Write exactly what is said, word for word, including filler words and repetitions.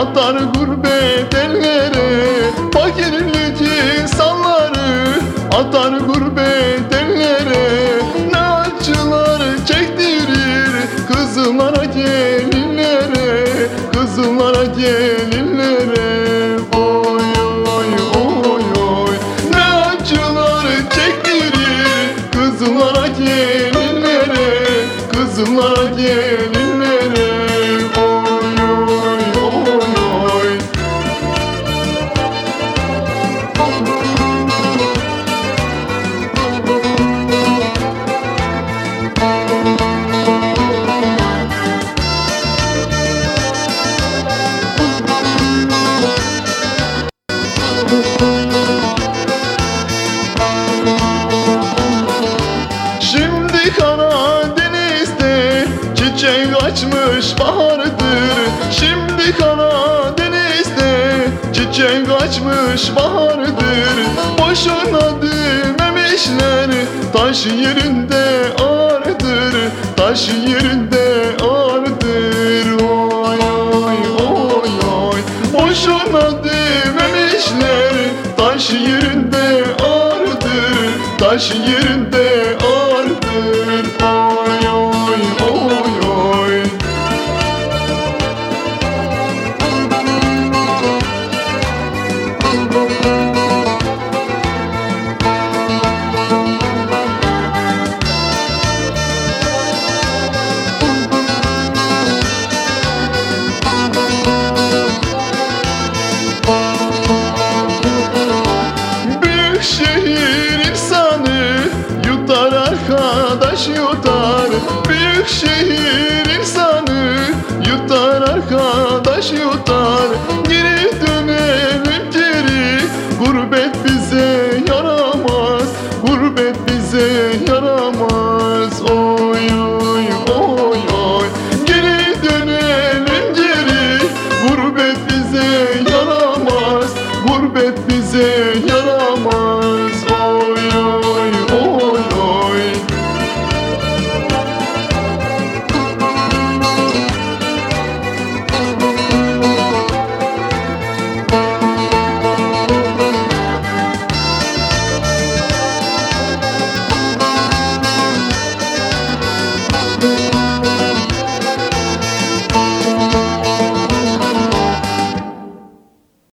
atar gurbet ellere. Fakirlik insanları atar gurbet ellere. Ne acılar çektirir kızlara gelinlere, kızlara gelinlere. Oy oy oy oy, ne acılar çektirir kızlara gelinlere, kızlara gelinlere. Oy oy oy oy. Şimdi Karadeniz'de çiçek açmış bahardır. Şimdi Karadeniz'de çiçek açmış bahardır. Boşuna dememişler taş yerinde ağırdır, taş yerinde ağırdır. Oy oy oy oy, boşuna dememişler taş yerinde ağırdır, taş yerinde ağırdır. Oy oy oy oy. Büyük şehir insanı yutar arkadaş yutar. Büyük şehir insanı yutar arkadaş yutar.